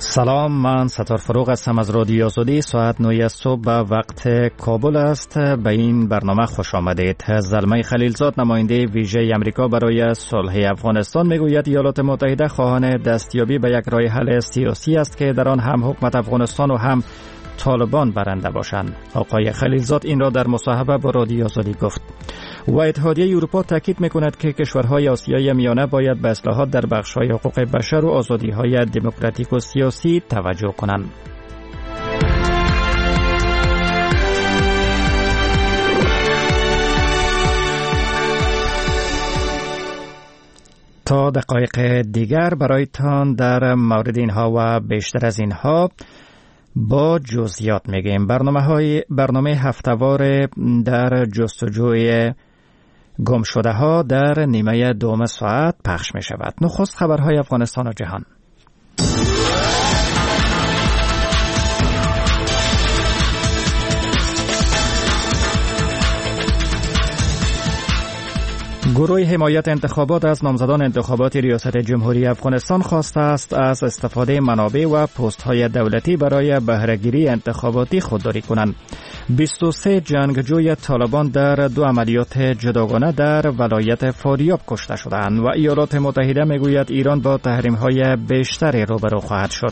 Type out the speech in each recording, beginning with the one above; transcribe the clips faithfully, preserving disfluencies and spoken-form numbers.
سلام، من ستار فروغ هستم از رادیو آزادی. ساعت نه صبح به وقت کابل است. به این برنامه خوش آمدید. زلمه خلیلزاد، نماینده ویژه امریکا برای صلح افغانستان، میگوید ایالات متحده خواهان دستیابی به یک راه حل سیاسی است که در آن هم حکومت افغانستان و هم طالبان برنده باشند. آقای خلیلزاد این را در مصاحبه با رادیو آزادی گفت. و اتحادیه اروپا تاکید میکند که کشورهای آسیای میانه باید به اصلاحات در بخش‌های حقوق بشر و آزادی‌های دموکراتیک و سیاسی توجه کنند. تا دقایق دیگر برایتان در مورد اینها و بیشتر از اینها با جزئیات میگیم. برنامه های برنامه هفته‌وار در جستجوی گم شده ها در نیمه دوم ساعت پخش می شود. نخست خبرهای افغانستان و جهان. گروه حمایت انتخابات از نامزدان انتخابات ریاست جمهوری افغانستان خواسته است از استفاده منابع و پست‌های دولتی برای بهره‌گیری انتخاباتی خودداری کنند. بیست و سه جنگجوی طالبان در دو عملیات جداگانه در ولایت فاریاب کشته شدند و ایالات متحده میگوید ایران با تحریم‌های بیشتری روبرو خواهد شد.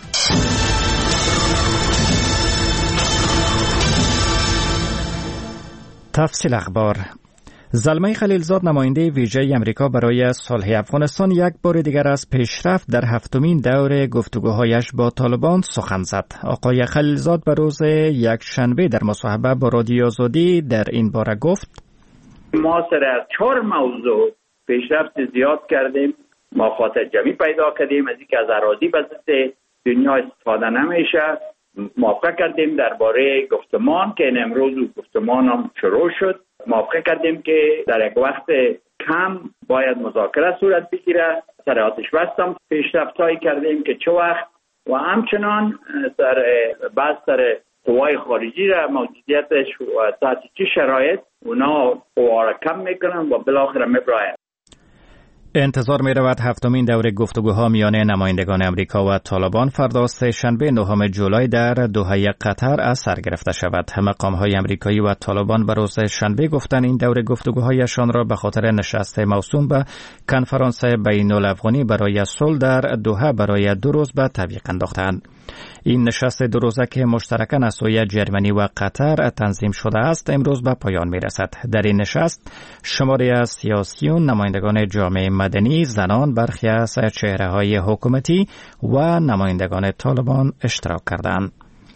تفصیل اخبار. زلمه خلیلزاد، نماینده ویژه امریکا برای صلح افغانستان، یک بار دیگر از پیشرفت در هفتمین دور گفتگوهایش با طالبان سخن زد. آقای خلیلزاد به روز یک شنبه در مصاحبه با رادیو آزادی در این باره گفت: ما سر از چهار موضوع پیشرفت زیاد کردیم. ما خاطر جمعی پیدا کردیم از اینکه از اراضی به ضد دنیا استفاده نمیشه. موافقه کردیم درباره گفتمان که این امروز گفتمان هم شروع شد. موافقه کردیم که در یک وقت کم باید مذاکره صورت بگیره. سر آتش بس هم پیشرفت‌هایی کردیم که چه وقت و همچنان در بحث سر قوای خارجی را موجودیتش و تحت چه شرایط اونا قوا را کم میکنن و بالاخره میبراین. انتظار می رود هفتمین دور گفتگوها میان نمایندگان امریکا و طالبان فردا سه شنبه نهم جولای در دوحه قطر از سر گرفته شود. مقام‌های امریکایی و طالبان به روز شنبه گفتند این دور گفتگوهایشان را به خاطر نشست موسوم به کنفرانس بین الافغانی برای صلح در دوحه برای دو روز به تعویق انداختند. این نشست دو روزه که مشترکاً از سوی جرمنی و قطر تنظیم شده است امروز به پایان می رسد. در این نشست شماری از سیاسیون، نمایندگان جامعه مدنی، زنان، برخی از چهره‌های حکومتی و نمایندگان طالبان اشتراک کردند.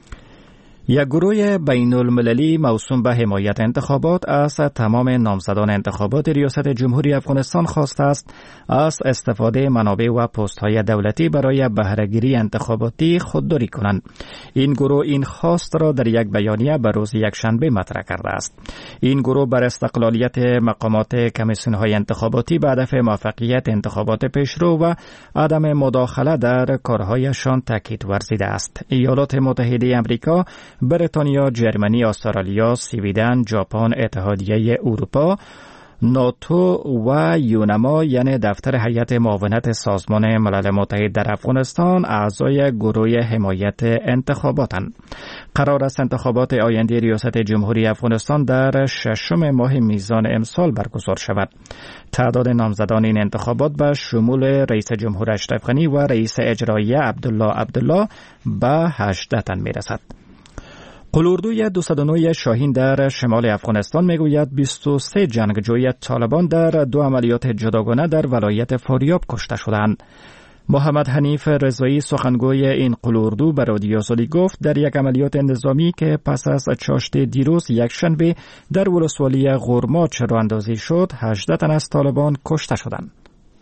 یک گروه بین المللی موسوم به حمایت انتخابات از تمام نامزدان انتخابات ریاست جمهوری افغانستان خواسته است از استفاده منابع و پست‌های دولتی برای بهره‌گیری انتخاباتی خودداری کنند. این گروه این خواست را در یک بیانیه به روز یکشنبه مطرح کرده است. این گروه بر استقلالیت مقامات کمیسیون‌های انتخاباتی به هدف موفقیت انتخابات پیشرو و عدم مداخله در کارهایشان تاکید ورزیده است. ایالات متحده آمریکا، بریتانیا، جرمنی، استرالیا، سویدن، ژاپن، اتحادیه اروپا، ناتو و یونما یعنی دفتر هیئت معاونت سازمان ملل متحد در افغانستان اعضای گروه حمایت انتخاباتند. قرار است انتخابات آینده ریاست جمهوری افغانستان در ششم ماه میزان امسال برگزار شود. تعداد نامزدان این انتخابات به شمول رئیس جمهور اشرف غنی و رئیس اجرایی عبدالله عبدالله به هجده تن میرسد. قلوردوی دویست و نه شاهین در شمال افغانستان میگوید بیست و سه جنگجوی طالبان در دو عملیات جداگانه در ولایت فاریاب کشته شدند. محمد حنیف رضایی، سخنگوی این قلوردو، به رادیو آزادی گفت در یک عملیات نظامی که پس از چاشت دیروز یک شنبه در ولسوالی غرماچ راه اندازی شد، هجده تن از طالبان کشته شدند.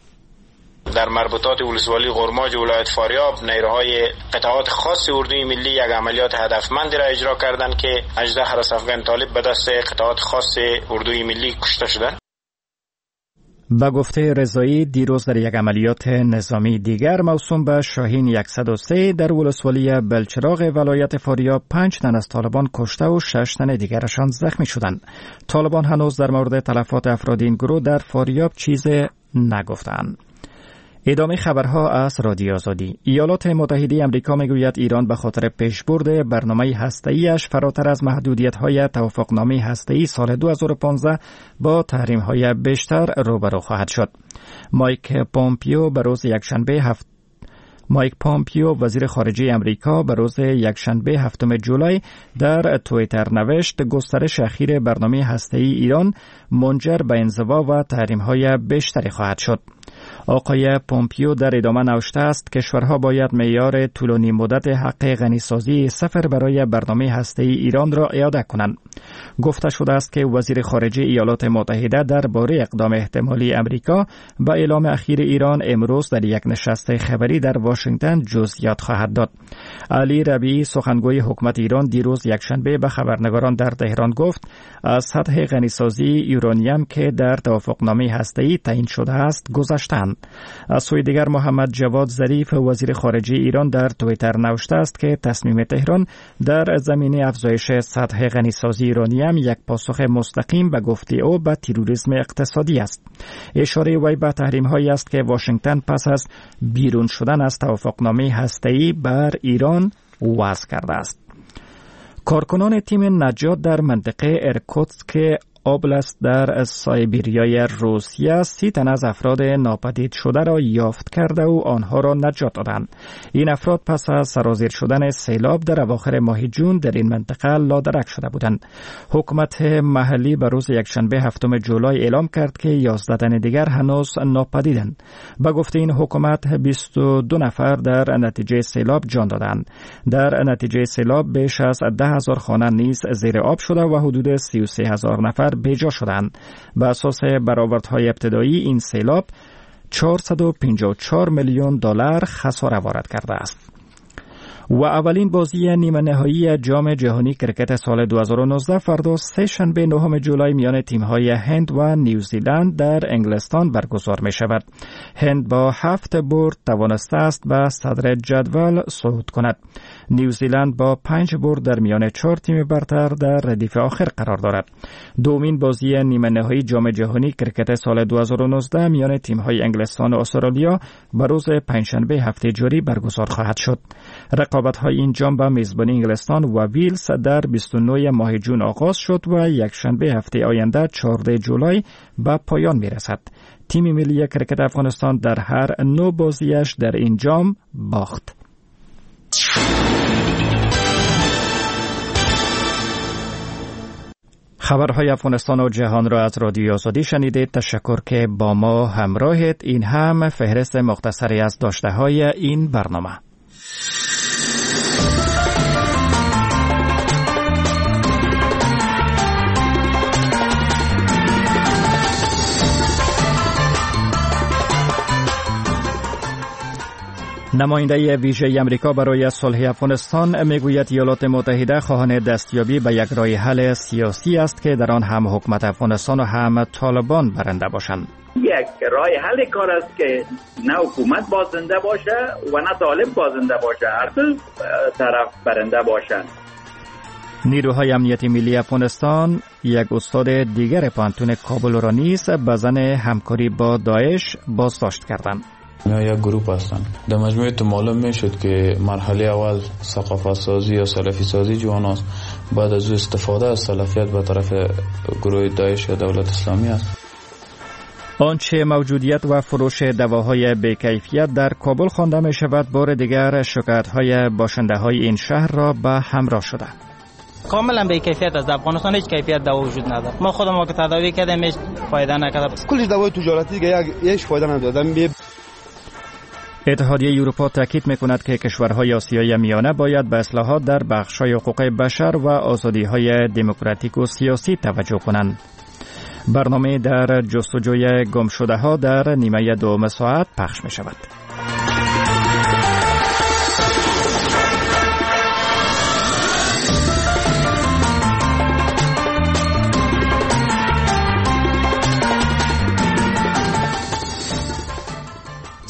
در مربوطات ولسوالی غرماج ولایت فاریاب نیروهای قطعات خاص اردوی ملی یک عملیات هدفمندی را اجرا کردند که هجده حراس افغان طالب به دست قطعات خاص اردوی ملی کشته شدند. به گفته رضایی دیروز در یک عملیات نظامی دیگر موسوم به شاهین صد و سه در ولسوالی بلچراغ ولایت فاریاب پنج تن از طالبان کشته و شش تن دیگرشان زخمی شدند. طالبان هنوز در مورد تلفات افراد این گروه در فاریاب چیزی نگفتند. ادامه خبرها از رادیو آزادی. ایالات متحده آمریکا میگوید ایران به خاطر پیشبرد برنامه هسته‌ایش فراتر از محدودیت‌های توافقنامه هسته‌ای سال دو هزار و پانزده با تحریم‌های بیشتر روبرو خواهد شد. مایک پومپیو به روز یکشنبه هفت مایک پومپیو وزیر خارجه امریکا به روز یکشنبه هفتم جولای در توییتر نوشت گسترش اخیر برنامه هسته‌ای ایران منجر به انزوا و تحریم‌های بیشتری خواهد شد. آقای پومپیو در ادامه نوشته است کشورها باید معیار طولانی مدت حق غنیسازی صفر برای برنامه هسته‌ای ایران را اعاده کنند. گفته شده است که وزیر خارجه ایالات متحده درباره اقدام احتمالی امریکا به اعلام اخیر ایران امروز در یک نشست خبری در واشنگتن جزئیات خواهد داد. علی ربیعی سخنگوی حکومت ایران دیروز یکشنبه به خبرنگاران در تهران گفت از سطح غنیسازی یورانیم که در توافقنامه هسته‌ای تعیین شده است گذشتند. از سوی دیگر محمد جواد ظریف وزیر خارجه ایران در توییتر نوشته است که تصمیم تهران در زمینه افزایش سطح غنیسازی یورانیم یک پاسخ مستقیم به گفته او به تروریسم اقتصادی است. اشاره وی به تحریم‌هایی است که واشنگتن پس از بیرون شدن از توافقنامه هسته‌ای بر ایران وضع کرده است. کارکنان تیم نجات در منطقه ارکوتسک اوبلاست در سایبریای روسیه سی تن از افراد ناپدید شده را یافت کرده و آنها را نجات دادند. این افراد پس از سرازیر شدن سیلاب در اواخر ماه جون در این منطقه لادرک شده بودند. حکومت محلی به روز یکشنبه هفتم جولای اعلام کرد که یازده تن دیگر هنوز ناپدیدند. به گفته این حکومت بیست و دو نفر در نتیجه سیلاب جان دادند. در نتیجه سیلاب بیش از ده هزار خانه نیز زیر آب شده و حدود سی و سه هزار نفر بیجا شدند. به اساس برآوردهای ابتدایی این سیلاب چهارصد و پنجاه و چهار میلیون دلار خسارت وارد کرده است. و اولین بازی نیمه نهایی جام جهانی کرکت سال دو هزار و نوزده فردا سه شنبه نهم جولای میان تیم‌های هند و نیوزیلند در انگلستان برگزار می شود. هند با هفت برد توانسته است به صدر جدول صعود کند. نیوزیلند با پنج برد در میان چهار تیم برتر در ردیف آخر قرار دارد. دومین بازی نیمه نهایی جام جهانی کرکت سال دو هزار و نوزده میان تیم‌های انگلستان و استرالیا به روز پنجشنبه هفته جاری برگزار خواهد شد. رقابت‌های این جام به میزبانی انگلستان و ویلز در بیست و نه ماه جون آغاز شد و یک شنبه هفته آینده چهاردهم جولای به پایان می‌رسد. تیم ملی کرکت افغانستان در هر نو بازیش در این جام باخت. خبرهای افغانستان و جهان را از رادیو آزادی شنیدید. تشکر که با ما همراهید. این هم فهرست مختصری از داشته‌های این برنامه. نماینده ویژه امریکا برای صلح افغانستان میگوید ایالات متحده خواهان دستیابی به یک راه حل سیاسی است که در آن هم حکومت افغانستان و هم طالبان برنده باشند. یک راه حل کار است که نه حکومت بازنده باشه و نه طالب بازنده باشه، هر دو طرف برنده باشند. نیروهای امنیتی ملی افغانستان یک استاد دیگر پانتون کابل را نیز به زن همکاری با داعش بازداشت کردند. یا یک گروپ هستن. در مجموعه تو معلوم می شد که مرحله اول ثقافت سازی یا سلفی سازی جوان است. بعد از استفاده از سلفیت به طرف گروه داعش یا دولت اسلامی است. آنچه موجودیت و فروش دواهای بی‌کیفیت در کابل خوانده می شود بار دیگر شکایت‌های باشنده‌های این شهر را به همراه شده. کاملا به کیفیت از افغانستان هیچ کیفیت دوا وجود نداره. ما خودم ما که تداوی کردیم هیچ فایده نکرد. کلی دوای تجارتی که هیچ فایده ندادن. اتحادیه اروپا تاکید می‌کند که کشورهای آسیای میانه باید به اصلاحات در بخش‌های حقوق بشر و آزادی‌های دموکراتیک و سیاسی توجه کنند. برنامه در جستجوی گمشده‌ها در نیمه دوم ساعت پخش می‌شود.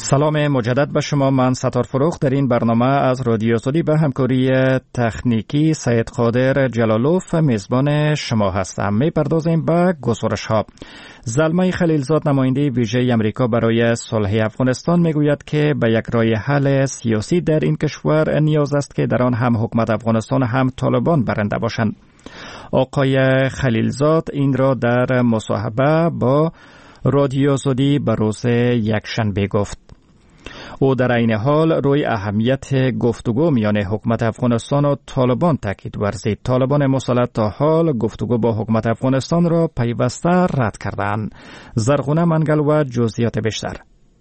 سلام مجدد به شما. من ستار فروخ در این برنامه از رادیو آزادی به همکاری تکنیکی سید قادر جلالوف میزبان شما هستم. میپردازیم به گزارش ها. زلمه خلیلزاد نماینده ویژه امریکا برای صلح افغانستان میگوید که به یک راه حل سیاسی در این کشور نیاز است که در آن هم حکومت افغانستان هم طالبان برنده باشند. آقای خلیلزاد این را در مصاحبه با رادیو آزادی به روز یکشنبه گفت. او در این حال روی اهمیت گفتگو میان حکومت افغانستان و طالبان تاکید ورزید. طالبان مسلط تا حال گفتگو با حکومت افغانستان را پیوسته رد کردند. زرغونه منگل و جزئیات بیشتر.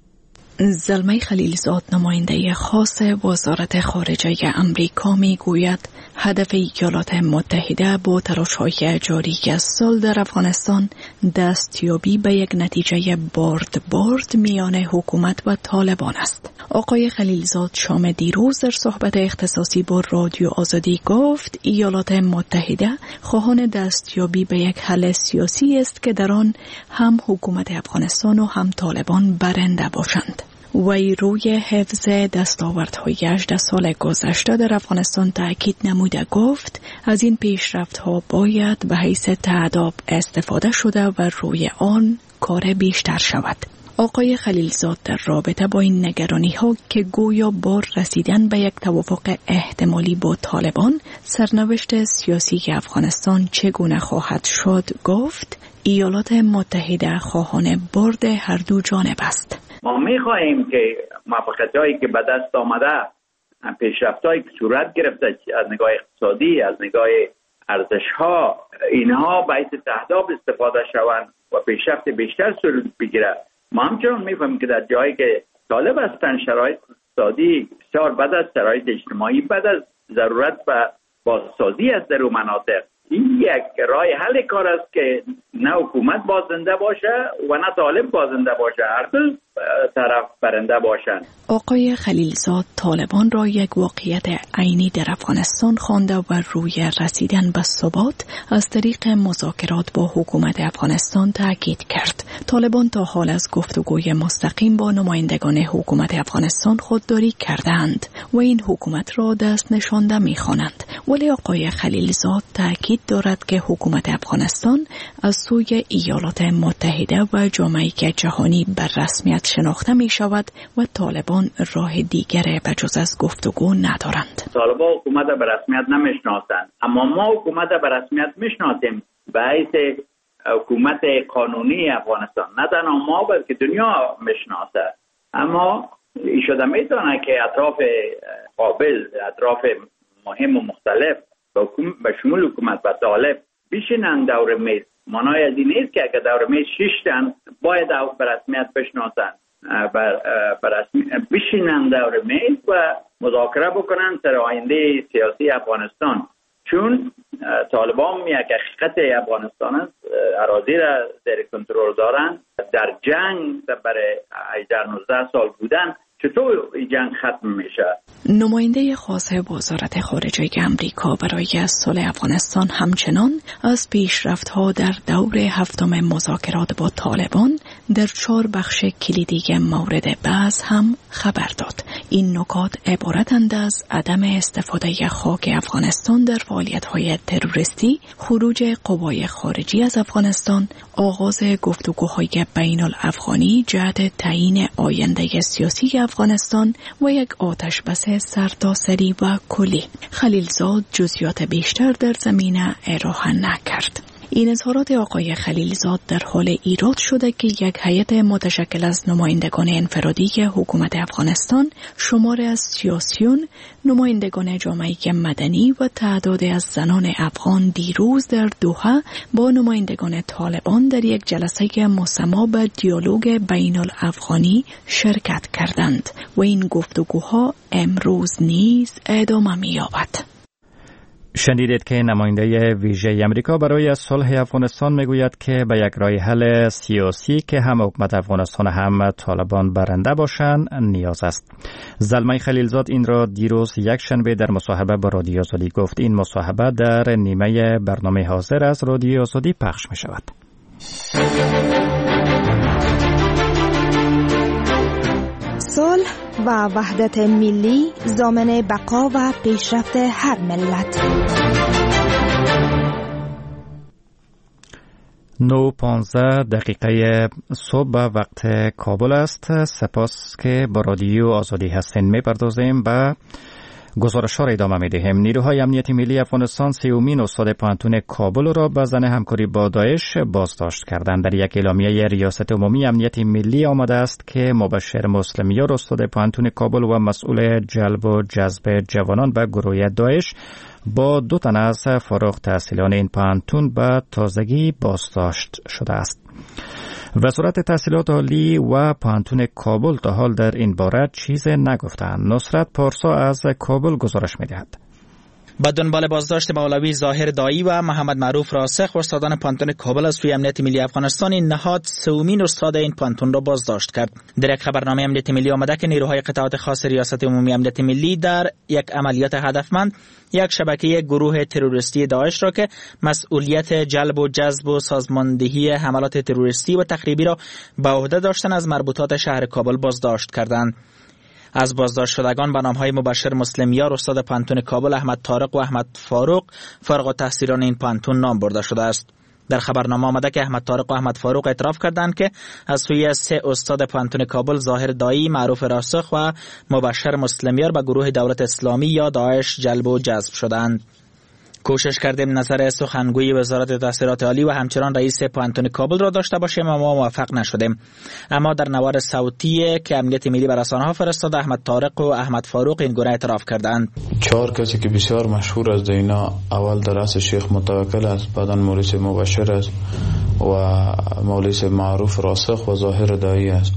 زلمه خلیلزاد نماینده خاص وزارت خارجه امریکا می گوید هدف ایالات متحده با تلاش‌های جاری سال در افغانستان دستیابی به یک نتیجه بارد بارد میان حکومت و طالبان است. آقای خلیلزاد شام دیروز در صحبت اختصاصی با رادیو آزادی گفت ایالات متحده خواهان دستیابی به یک حل سیاسی است که در آن هم حکومت افغانستان و هم طالبان برنده باشند. وی روی حفظ دستاوردهای هجده سال گذشته در افغانستان تأکید نموده گفت از این پیشرفت‌ها باید به حیث تعداد استفاده شده و روی آن کار بیشتر شود. آقای خلیلزاد در رابطه با این نگرانی‌ها که گویا بار رسیدن به یک توافق احتمالی با طالبان سرنوشت سیاسی افغانستان چگونه خواهد شد گفت ایالات متحده خواهان برد هر دو جانب است. ما می‌خواهیم که موفقیت‌هایی که به دست آمده، پیشرفت‌هایی که صورت گرفته از نگاه اقتصادی، از نگاه ارزش‌ها، اینها باید تهداب استفاده شوند و پیشرفت بیشتر صورت بگیره. ما همچنان می‌فهمیم که در جایی که طالب هستند شرایط اقتصادی بسیار بد است، شرایط اجتماعی بد است، ضرورت به بازسازی است در اون مناطق. این یک راه حل کار است که نه حکومت بازنده باشه و نه طالب بازنده باشه، هر دو طرف برنده باشند. آقای خلیلزاد طالبان را یک واقعیت عینی در افغانستان خوانده و روی رسیدن به ثبات از طریق مذاکرات با حکومت افغانستان تاکید کرد. طالبان تا حال از گفتگوی مستقیم با نمایندگان حکومت افغانستان خودداری کردند و این حکومت را دست نشانده می‌خوانند. ولی آقای خلیلزاد تاکید دارد که حکومت افغانستان از سوی ایالات متحده و جامعه جهانی بر رسمیت شناخته می شود و طالبان راه دیگری به جز از گفتگو ندارند. طالبان حکومت به رسمیت نمیشناسند، اما ما حکومت به رسمیت میشناسیم به حیث حکومت قانونی افغانستان. نه تنها ما بلکه دنیا میشناسه. اما ایشاده میتونه که اطراف قابل، اطراف مهم و مختلف به شمول حکومت و طالب بشینن دور میز. معنای از این نیست که اگر دور میز شیشتن باید به رسمیت بشناسن، به رسمیت بشینن دور میز و مذاکره بکنن سر آینده سیاسی افغانستان. چون طالبان یک حقیقت افغانستان است، اراضی را زیر کنترل دارن، در جنگ برای هجده نوزده سال بودن. چطور این جنگ ختم میشه؟ نماینده خاص وزارت خارجه امریکا برای صلح افغانستان همچنان از پیشرفت‌ها در دور هفتم مذاکرات با طالبان در چهار بخش کلیدی مورد بحث هم خبر داد. این نکات عبارتند از عدم استفاده خاک افغانستان در فعالیت‌های تروریستی، خروج قوای خارجی از افغانستان، آغاز گفتگوهای بین الافغانی جهت تعیین آینده سیاسی افغانستان و یک آتش بس سرتاسری و کلی. خلیلزاد جزئیات بیشتر در زمینه ارائه نکرد. این اظهارات آقای خلیلزاد در حال ایراد شده که یک هیئت متشکل از نمایندگان انفرادی حکومت افغانستان، شمار از سیاسیون، نمایندگان جامعه مدنی و تعداد از زنان افغان دیروز در دوحه با نمایندگان طالبان در یک جلسه مسما به دیالوگ بین الافغانی شرکت کردند و این گفتگوها امروز نیز ادامه می‌یابد. شنیدید که نماینده ویژه امریکا برای صلح افغانستان میگوید که به یک راه حل سیاسی که هم حکومت افغانستان هم طالبان برنده باشند نیاز است. زلمه خلیلزاد این را دیروز یک شنبه در مصاحبه با رادیو آزادی گفت. این مصاحبه در نیمه برنامه حاضر از رادیو آزادی پخش می شود. سال و وحدت ملی ضامن بقا و پیشرفت هر ملت. نو پانزده دقیقه صبح وقت کابل است. سپاس که با رادیو آزادی هستین. میپردازیم به گزارش ها را ادامه میدهیم. نیروهای امنیتی ملی افغانستان سیومین استاد پانتون کابل را به ظن همکاری با داعش بازداشت کردند. در یک اعلامیه ریاست عمومی امنیتی ملی آمده است که مبشر مسلمیار استاد پانتون کابل و مسئول جلب و جذب جوانان به گروه داعش با دو تن از فارغ التحصیلان این پانتون به تازگی بازداشت شده است. وزارت تحصیلات عالی و پانتون کابل تا حال در این باره چیز نگفتند. نصرت پارسا از کابل گزارش می‌دهد. با دنبال بازداشت مولوی ظاهر دایی و محمد معروف راسخ استادان پانتون کابل از سوی امنیت ملی افغانستان، این نهاد سومین استاد این پانتون را بازداشت کرد. در یک خبرنامه امنیت ملی آمده که نیروهای قطعات خاص ریاست عمومی امنیت ملی در یک عملیات هدفمند یک شبکه گروه تروریستی داعش را که مسئولیت جلب و جذب و سازماندهی حملات تروریستی و تخریبی را به عهده داشتن از مربوطات شهر کابل بازداشت کردند. از بازداشت شدگان به نام‌های مبشر مسلمیار استاد پانتون کابل، احمد طارق و احمد فاروق فارغ التحصیلان این پانتون نام برده شده است. در خبرنامه آمده که احمد طارق و احمد فاروق اعتراف کردند که از سوی سه استاد پانتون کابل، ظاهر دایی، معروف راسخ و مبشر مسلمیار به گروه دولت اسلامی یا داعش جلب و جذب شدند. کوشش کردیم نظر سخنگوی وزارت تحصیلات عالی و همچنان رئیس پانتون کابل را داشته باشیم اما موفق نشدیم. اما در نوار صوتی که امنیت ملی بر رسانه‌ها فرستاد، احمد طارق و احمد فاروق این گونه اعتراف کردند. چهار کسی که بسیار مشهور از اینا، اول در رأس شیخ متوکل است، بعدا مولوی مبشر است و مولوی معروف راسخ و ظاهر دایی است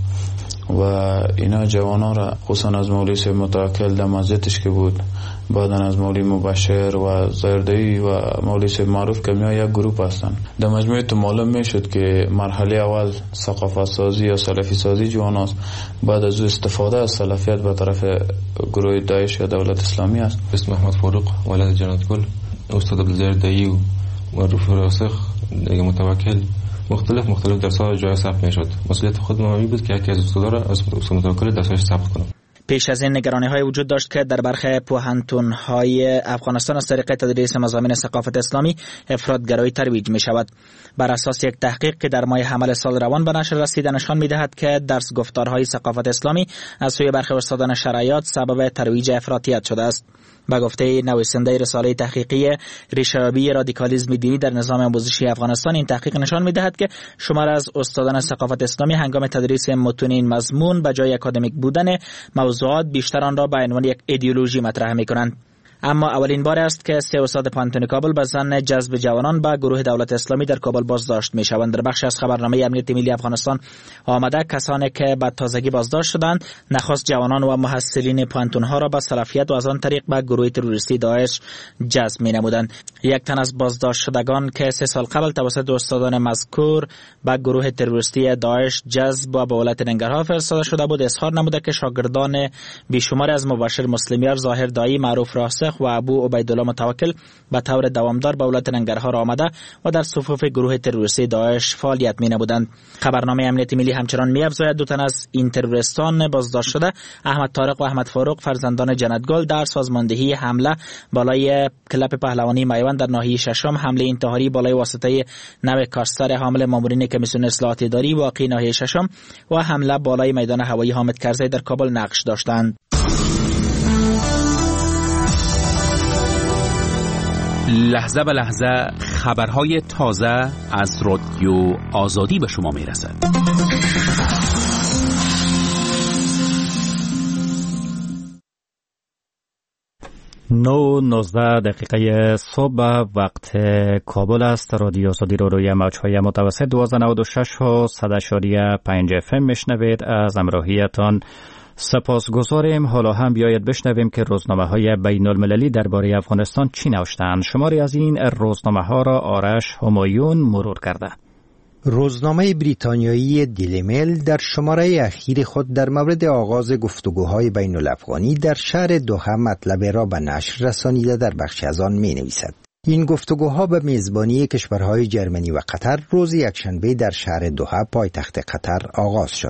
و اینا جوانان را خصوصا از مولوی متوکل در مزیتش که بود، بعدا از مولوی مبشر و زردایی و مولوی معروف که میان یک گروپ هستند. در مجموع تو معلوم میشد که مرحله اول ثقافت سازی یا سلفی سازی جوان است، بعد از او استفاده از سلفیت به طرف گروه داعش یا دولت اسلامی است. اسم احمد فاروق ولد جنت گل، استاد زردایی و معروف راسخ دیگه متوکل مختلف مختلف درس‌ها جای ثبت میشد. مسئولیت خود ما بود که یکی از استادا را از استاد متوکل درسش ثبت کنم. پیش از این نگرانی‌های وجود داشت که در برخی پوهنتون‌های افغانستان از طریق تدریس مضامین ثقافت اسلامی افراط‌گرایی ترویج می‌شود. بر اساس یک تحقیق که در ماه حمل سال روان به نشر رسیده نشان می‌دهد که درس گفتارهای ثقافت اسلامی از سوی برخی استادان شرعیات سبب ترویج افراطیت شده است. به گفته نویسنده رساله تحقیقی ریشه‌یابی رادیکالیسم دینی در نظام آموزشی افغانستان، این تحقیق نشان می‌دهد که شمار از استادان ثقافت اسلامی هنگام تدریس متون این مضمون به جای اکادمیک بودن موضوعات بیشتر آن را به عنوان یک ایدئولوژی مطرح می‌کنند. اما اولین بار است که سه استاد پانتون کابل به ظن جذب جوانان به گروه دولت اسلامی در کابل بازداشت می‌شوند. در بخش از خبرنامه امنیت ملی افغانستان آمده کسانی که به تازگی بازداشت شدند، نخست جوانان و محصلین پانتون‌ها را به سلفیت و از آن طریق به گروه تروریستی داعش جذب می‌نمودند. یک تن از بازداشت شدگان که سه سال قبل توسط استادان مذکور به گروه تروریستی داعش جذب و به ولایت ننگرهار فرستاده شده بود، اظهار نموده که شاگردان بیشمار از مبشر مسلمیار، ظاهر دایی، معروف راسخ و ابو عبیدالله متوکل به طور دوامدار به ولایت ننگرهار آمده و در صفوف گروه تروریستی داعش فعالیت می‌نمودند. خبرنامه امنیت ملی همچنان می‌افزاید دو تن از این تروریستان بازداشت شده، احمد طارق و احمد فاروق فرزندان جنتگل، در سازماندهی حمله بالای کلب پهلوانی میوند در ناحیه ششم، حمله انتحاری بالای واسطه نو کارستر حامل مامورین کمیسیون اصلاحات اداری واقع ناحیه ششم و حمله بالای میدان هوایی حامد کرزی در کابل نقش داشتند. لحظه به لحظه خبرهای تازه از رادیو آزادی به شما میرسد. نو نوزده دقیقه صبح وقت کابل است. رادیو آزادی رو روی موج‌های متوسط دوازده نود و شش و صد اشاریه پنج اف ام میشنوید. از همراهیتان سپاسگزاریم. حالا هم بیاید بشنویم که روزنامه‌های بین‌المللی درباره افغانستان چی نوشتند. شماری از این روزنامه‌ها را آرش همایون مرور کرده. روزنامه بریتانیایی دیلی میل در شماره اخیر خود در مورد آغاز گفتگوهای بین الافغانی در شهر دوحه مطلب را به نشر رسانیده در بخش از آن می نویسد. این گفتگوها به میزبانی کشورهای جرمنی و قطر روز یکشنبه در شهر دوحه پایتخت قطر آغاز شد.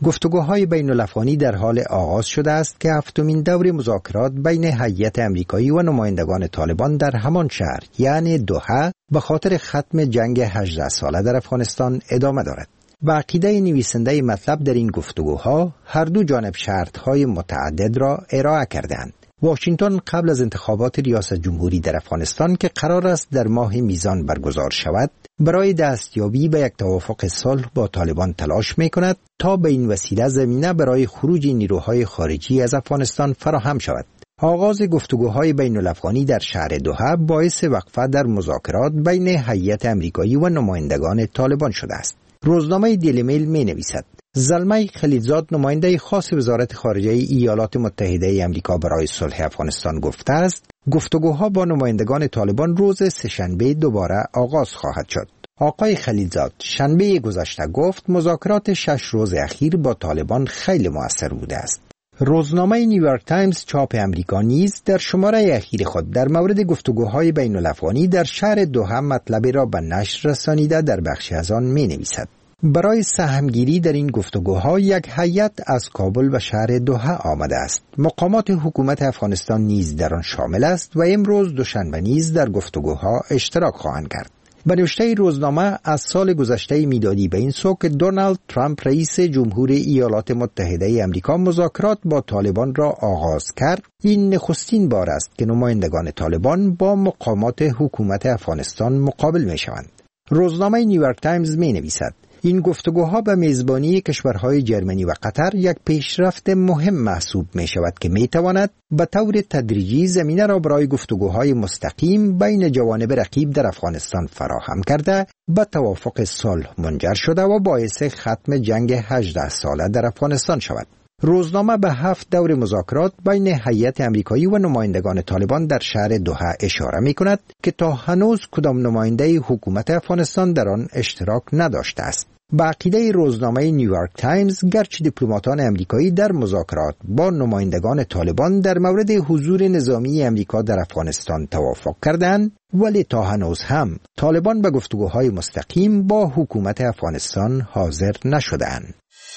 گفتگوهای بین الافغانی در حال آغاز شده است که هفتمین دور مذاکرات بین هیئت امریکایی و نمایندگان طالبان در همان شهر یعنی دوحه به خاطر ختم جنگ هجده ساله در افغانستان ادامه دارد. به عقیده نویسنده مطلب در این گفتگوها هر دو جانب شرطهای متعدد را ارائه کردند. واشنگتن قبل از انتخابات ریاست جمهوری در افغانستان که قرار است در ماه میزان برگزار شود، برای دستیابی به یک توافق صلح با طالبان تلاش می‌کند تا به این وسیله زمینه برای خروج نیروهای خارجی از افغانستان فراهم شود. آغاز گفتگوهای بین الافغانی در شهر دوحه باعث وقفه در مذاکرات بین هیئت امریکایی و نمایندگان طالبان شده است. روزنامه دیلی میل می‌نویسد: زلمه خلیلزاد نماینده خاص وزارت خارجه ایالات متحده آمریکا برای صلح افغانستان گفته است گفتگوها با نمایندگان طالبان روز سه‌شنبه دوباره آغاز خواهد شد. آقای خلیلزاد شنبه گذشته گفت مذاکرات شش روز اخیر با طالبان خیلی مؤثر بوده است. روزنامه نیویورک تایمز چاپ امریکا نیز در شماره اخیر خود در مورد گفتگوهای بین الافغانی در شهر دوحه مطلبی را به نشر رسانیده در بخشی از آن می‌نویسد: برای سهمگیری در این گفتگوها یک هیئت از کابل به شهر دوحه آمده است. مقامات حکومت افغانستان نیز در آن شامل است و امروز دوشنبه نیز در گفتگوها اشتراک خواهند کرد. به نوشته روزنامه از سال گذشته میلادی به این سو که دونالد ترامپ رئیس جمهور ایالات متحده آمریکا مذاکرات با طالبان را آغاز کرد، این نخستین بار است که نمایندگان طالبان با مقامات حکومت افغانستان مقابل می شوند. روزنامه نیویورک تایمز می نویسد: این گفتگوها به میزبانی کشورهای جرمنی و قطر یک پیشرفت مهم محسوب می شود که می تواند به طور تدریجی زمینه را برای گفتگوهای مستقیم بین جوانب رقیب در افغانستان فراهم کرده به توافق صلح منجر شده و باعث ختم جنگ هجده ساله در افغانستان شود. روزنامه به هفت دور مذاکرات بین هیئت امریکایی و نمایندگان طالبان در شهر دوحه اشاره می کند که تا هنوز کدام نماینده حکومت افغانستان در آن اشتراک نداشته است. به عقیده روزنامه نیویورک تایمز گرچه دیپلماتان امریکایی در مذاکرات با نمایندگان طالبان در مورد حضور نظامی امریکا در افغانستان توافق کردند، ولی تا هنوز هم طالبان به گفتگوهای مستقیم با حکومت افغانستان حاضر نشدند.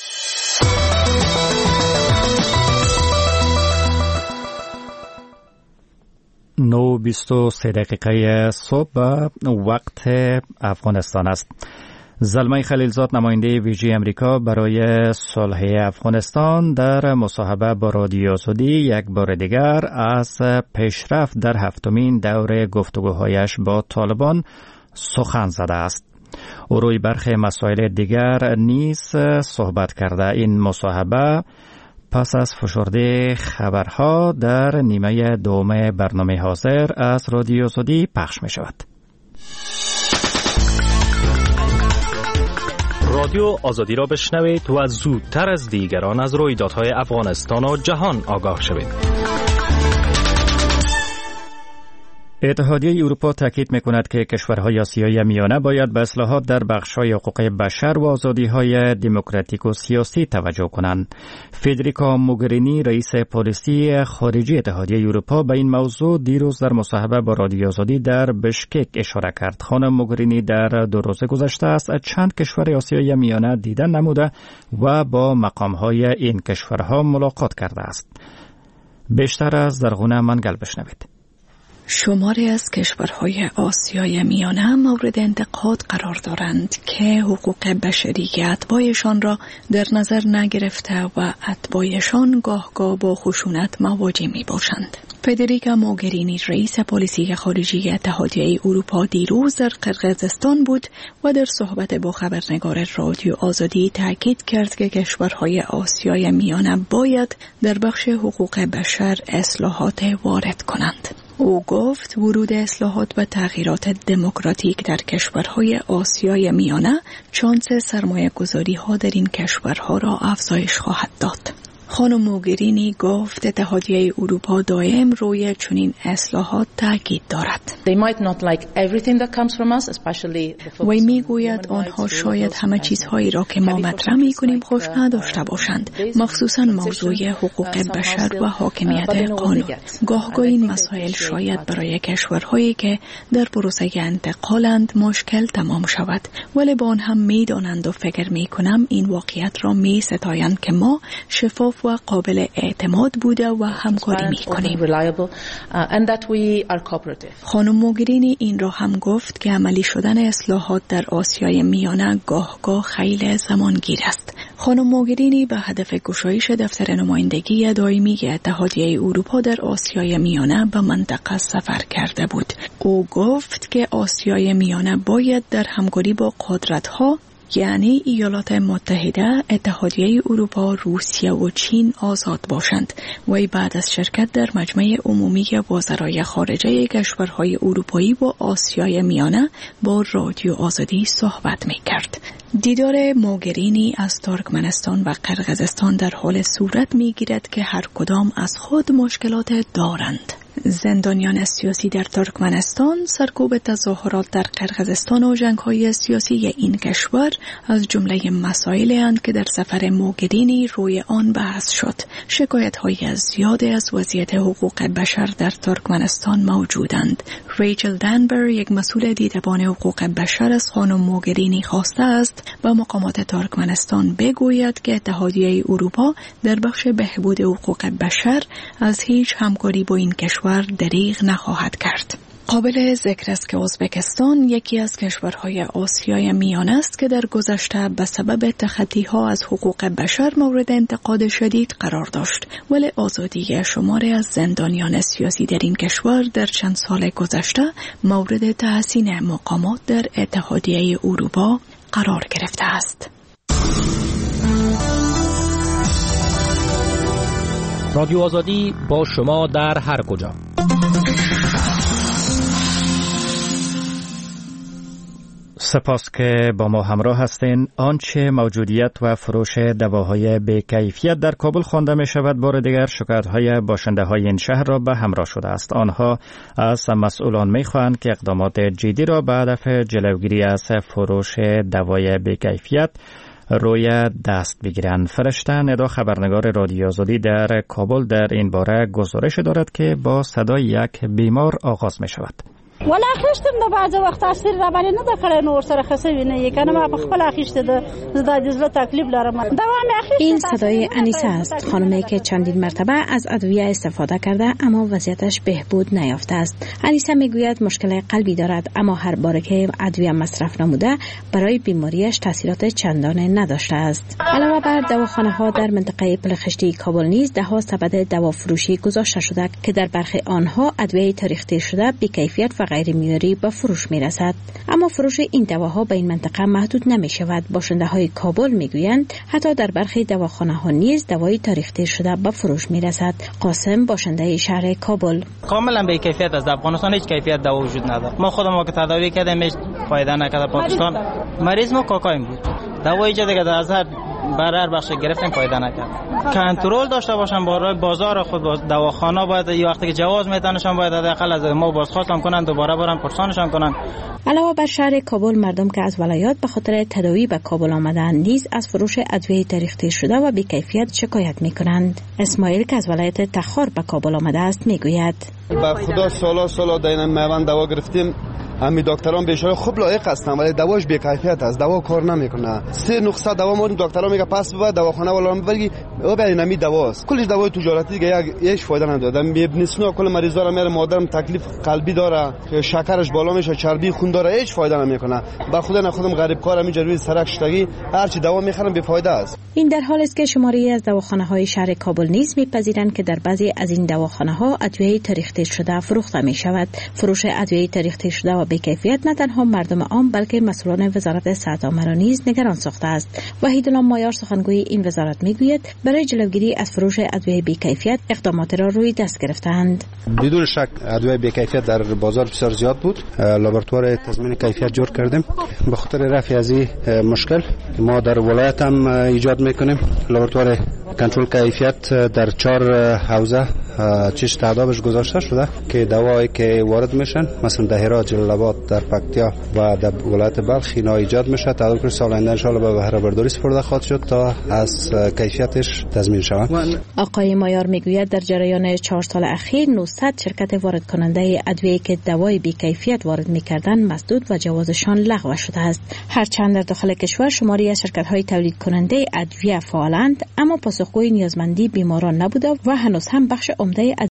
نو بیست و سه دقیقه صبح وقت افغانستان است. زلمه خلیلزاد نماینده ویژه امریکا برای صلح افغانستان در مصاحبه با رادیو آزادی یک بار دیگر از پیشرفت در هفتمین دور گفتگوهایش با طالبان سخن زده است. او روی برخی مسائل دیگر نیز صحبت کرده. این مصاحبه پس از فشرده خبرها در نیمه دوم برنامه حاضر از رادیو آزادی پخش می شود. رادیو آزادی را بشنوید و زودتر از دیگران از رویدادهای افغانستان و جهان آگاه شوید. اتحادیه اروپا تاکید می‌کند که کشورهای آسیای میانه باید به اصلاحات در بخش‌های حقوق بشر و آزادی‌های دموکراتیک و سیاسی توجه کنند. فدریکا موگرینی رئیس پالیسی خارجی اتحادیه اروپا به این موضوع دیروز در مصاحبه با رادیو آزادی در بشکک اشاره کرد. خانم موگرینی در دو روز گذشته است چند کشور آسیای میانه دیدن نموده و با مقام‌های این کشورها ملاقات کرده است. بیشتر از درغونه منگل بشنوید. شماری از کشورهای آسیای میانه مورد انتقاد قرار دارند که حقوق بشری اتباعشان را در نظر نگرفته و اتباعشان گاه-گاه با خشونت مواجه می باشند. فدریکا موگرینی رئیس پالیسی خارجی اتحادیه اروپا دیروز در قرقیزستان بود و در صحبت با خبرنگار رادیو آزادی تاکید کرد که کشورهای آسیای میانه باید در بخش حقوق بشر اصلاحات وارد کنند. او گفت ورود اصلاحات و تغییرات دموکراتیک در کشورهای آسیای میانه شانس سرمایه گذاری ها در این کشورها را افزایش خواهد داد. خانم موگرینی گفت اتحادیه اروپا دائم روی چنین اصلاحات تاکید دارد. وی میگوید آنها شاید همه چیزهایی را که ما مطرح میکنیم خوش نداشته باشند، مخصوصا موضوع حقوق بشر و حاکمیت قانون. گاهگاه این مسائل شاید برای کشورهایی که در پروسه انتقالند مشکل تمام شود، ولی با آن هم میدانند و فکر میکنم این واقعیت را میستایند که ما شفاف و قابل اعتماد بوده و همکاری میکنیم. خانم موگرینی این را هم گفت که عملی شدن اصلاحات در آسیای میانه گاه گاه خیلی زمانگیر است. خانم موگرینی به هدف گشایش دفتر نمایندگی دائمی اتحادیه اروپا در آسیای میانه به منطقه سفر کرده بود. او گفت که آسیای میانه باید در همکاری با قدرت‌ها یعنی ایالات متحده، اتحادیه اروپا، روسیه و چین آزاد باشند. وی بعد از شرکت در مجمع عمومی وزرای خارجه کشورهای اروپایی و آسیای میانه با رادیو آزادی صحبت می کرد. دیدار موگرینی از ترکمنستان و قرقیزستان در حال صورت می گیرد که هر کدام از خود مشکلات دارند. زندانیان سیاسی در ترکمنستان، سرکوب تظاهرات در قرقیزستان و جنگ‌های سیاسی این کشور از جمله مسائلی اند که در سفر موگرینی روی آن بحث شد. شکایت‌های زیاد از وضعیت حقوق بشر در ترکمنستان موجودند. ریچل دنبر، یک مسئول دیدبان حقوق بشر، از خانم موگرینی خواسته است با مقامات ترکمنستان بگوید که اتحادیه اروپا در بخش بهبود حقوق بشر از هیچ همکاری با این کشور دریغ نخواهد کرد. قابل ذکر است که ازبکستان یکی از کشورهای آسیای میانه است که در گذشته به سبب تخطی‌ها از حقوق بشر مورد انتقاد شدید قرار داشت، ولی آزادی شماری از زندانیان سیاسی در این کشور در چند سال گذشته مورد تحسین مقامات در اتحادیه اروپا قرار گرفته است. رادیو آزادی با شما در هر کجا. سپاس که با ما همراه هستین. آنچه موجودیت و فروش دواهای بی‌کیفیت در کابل خوانده می شود، بار دیگر شکایت‌های باشنده های این شهر را به همراه شده است. آنها از مسئولان می خواهند که اقدامات جدی را به هدف جلوگیری از فروش دوای بی‌کیفیت روی دست بگیرند. فرشته ندا، خبرنگار رادیو آزادی در کابل، در این باره گزارش دارد که با صدای یک بیمار آغاز می شود. ولا خشتم د بعض وخت تاثیر را باندې نه د کړه نور سره خسوي نه کنه ما په خپل اخیشته د زړه د زړه تکلیف لرم. دوام اخیشته. این صدای انیسه است، خانمی که چندین مرتبه از ادویه استفاده کرده اما وضعیتش بهبود نیافته است. انیسه میگوید مشکل قلبی دارد اما هر بار که ادویه مصرف نموده برای بیماریش تاثیرات چندانی نداشته است. علاوه بر دواخانه‌ها در منطقه پلخشتی کابل نیز ده‌ها سبد دوافروشی گذاشته شده که در برخی آنها ادویه تاریخی شده بی‌کیفیت و غیر معیاری به فروش می رسد. اما فروش این دواها به این منطقه محدود نمی شود. باشنده های کابل می گویند حتی در برخی دواخانه ها نیز دوای تاریخی شده به فروش می رسد. قاسم، باشنده شهر کابل: کاملا بی کیفیت است. در افغانستان هیچ کیفیت دوا وجود نداره. ما خودمون که تداوی کردیم هیچ فایده نکرد. پاکستان مریض ما کاکایم بود. دوایی که دیگه از هر برای بخش گرفتن فایده نکرد. کنترل داشته باشن برای بازار خود، دواخانه باید یه وقتی که جواز میتونشن باید حداقل از ما بازخواستم کنن، دوباره برن پرسانشان کنن. علاوه بر شهر کابل، مردم که از ولایات به خاطر تداوی به کابل آمدن نیز از فروش ادویه تاریخی شده و بی‌کیفیت شکایت میکنند. اسماعیل که از ولایت تخار به کابل آمده است میگوید: با خدا سالا سالا دینم میوان دوا گرفتیم، امی دکتران بیچاره خوب لایق هستن ولی دواش بی کیفیت است، دوا کار نمیکنه. سه نسخه دوا ما دکترا میگه پس ببر دواخانه ولا بگی او به نمی دواست. کلش دوای تجارتی دیگه یک هیچ فایده نداره. میبنسنو کل مریضا را میره، مادرم تکلیف قلبی داره، شکرش بالا میشه، چربی خون داره، هیچ فایده نمیکنه. با خدا نه خودم غریب کار همین جوری سرک شتگی هر چی دوا میخرم بی فایده است. این در حالی است که شماری از دواخانه های شهر کابل نیز میپذیرند که در بعضی از این دواخانه ها ادویه تاریخی شده فروخته می شود. فروش ادویه تاریخی شده و بی کیفیت نه تنها مردم عام بلکه مسئولان وزارت صحت عامه را نیز نگران ساخته است. وحیدالله مایار، سخنگوی این وزارت، میگوید برای جلوگیری از فروش ادویه بی کیفیت اقدامات را روی دست گرفتند. بدون شک ادویه بی کیفیت در بازار بسیار زیاد بود. لابراتوار تضمین کیفیت جور کردیم به خاطر رفع از این مشکل. ما در ولایت هم ایجاد میکنیم لابراتوار کنترل کیفیت در چهار حوزه چش تعدادش گذاشته شده که دوایی که وارد میشن مثلا در هرات، جلال آباد، در پکتیا و در ولایت بلخ اینا ایجاد میشه. تعداد که سال آینده ان شاء الله به بهره برداری سپرده خواهد شد تا از کیفیتش تضمین شود. آقای مایار میگوید در جریان چهار سال اخیر نهصد شرکت وارد کننده ادویه که دوای بی کیفیت وارد میکردند مسدود و جوازشان لغو شده است. هرچند در داخل کشور شماری از شرکت های تولید کننده ادویه فعالند، اما پاسخگوی نیازمندی بیماران نبوده و هنوز هم بخش عمده